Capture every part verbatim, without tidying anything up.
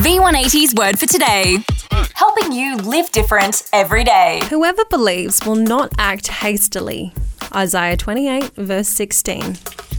V one eighty's word for today. Helping you live different every day. Whoever believes will not act hastily. Isaiah twenty-eight, verse sixteen.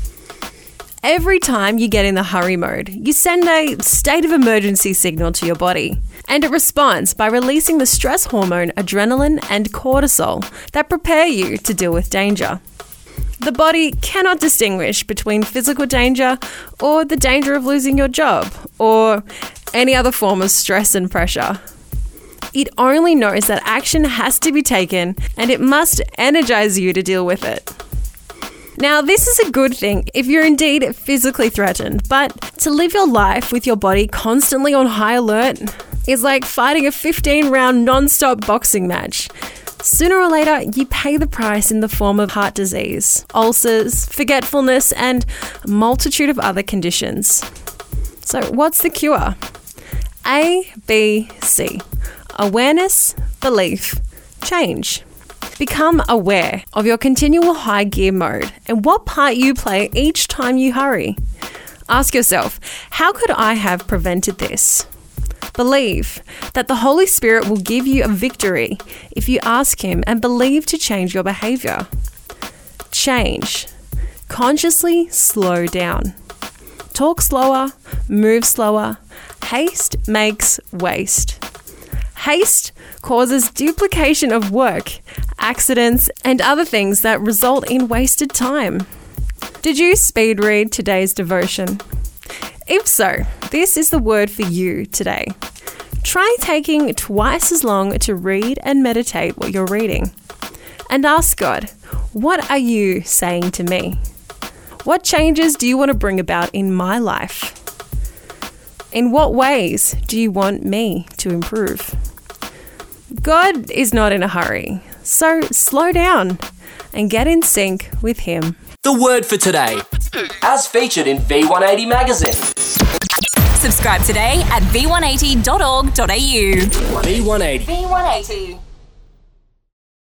Every time you get in the hurry mode, you send a state of emergency signal to your body. And it responds by releasing the stress hormone adrenaline and cortisol that prepare you to deal with danger. The body cannot distinguish between physical danger or the danger of losing your job or any other form of stress and pressure. It only knows that action has to be taken and it must energize you to deal with it. Now, this is a good thing if you're indeed physically threatened, but to live your life with your body constantly on high alert is like fighting a fifteen-round non-stop boxing match. Sooner or later, you pay the price in the form of heart disease, ulcers, forgetfulness, and a multitude of other conditions. So what's the cure? A, B, C. Awareness, belief, change. Become aware of your continual high gear mode and what part you play each time you hurry. Ask yourself, how could I have prevented this? Believe that the Holy Spirit will give you a victory if you ask Him and believe to change your behavior. Change. Consciously slow down. Talk slower, move slower. Haste makes waste. Haste causes duplication of work, accidents, and other things that result in wasted time. Did you speed read today's devotion? If so, this is the word for you today. Try taking twice as long to read and meditate what you're reading. And ask God, what are you saying to me? What changes do you want to bring about in my life? In what ways do you want me to improve? God is not in a hurry, so slow down and get in sync with Him. The word for today, as featured in V one eighty magazine. Subscribe today at v one eighty dot org dot a u. V one eighty. V one eighty.